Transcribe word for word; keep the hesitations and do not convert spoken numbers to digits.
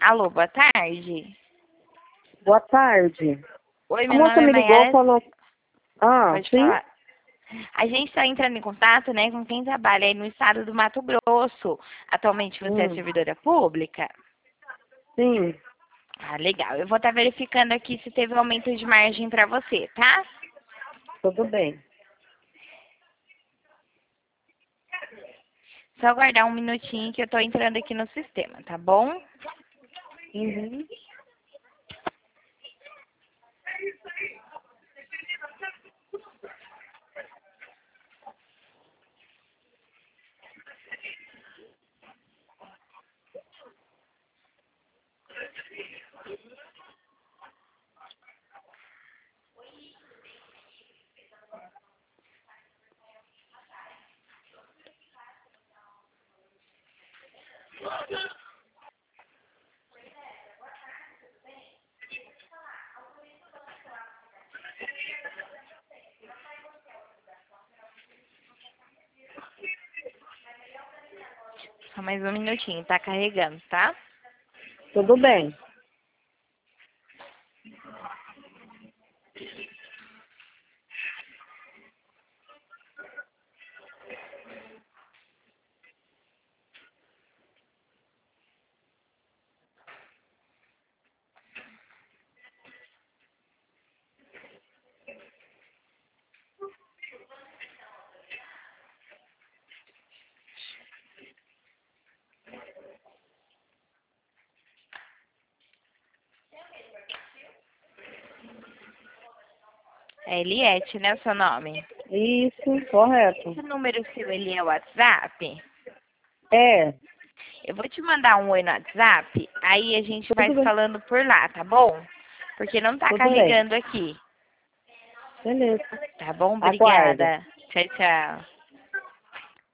Alô, boa tarde. Boa tarde. Oi, A meu moça nome é me ligou e Maiara. falou... Ah, Pode sim? falar. A gente está entrando em contato, né, com quem trabalha aí no estado do Mato Grosso. Atualmente você é Hum, servidora pública? sim, Ah, legal. Eu vou estar verificando aqui se teve um aumento de margem para você, tá? tudo bem. Só aguardar um minutinho que eu estou entrando aqui no sistema, tá bom? Uhum. Só mais um minutinho, tá carregando, tá? Tudo bem. É Eliette, né, o seu nome? Isso, correto. Esse número seu, ele é o WhatsApp? É, Eu vou te mandar um oi no WhatsApp, aí a gente vai tudo se bem. falando por lá, tá bom? Porque não tá Tudo bem. carregando aqui. Beleza. Tá bom? Aguardo. Obrigada. Tchau, tchau.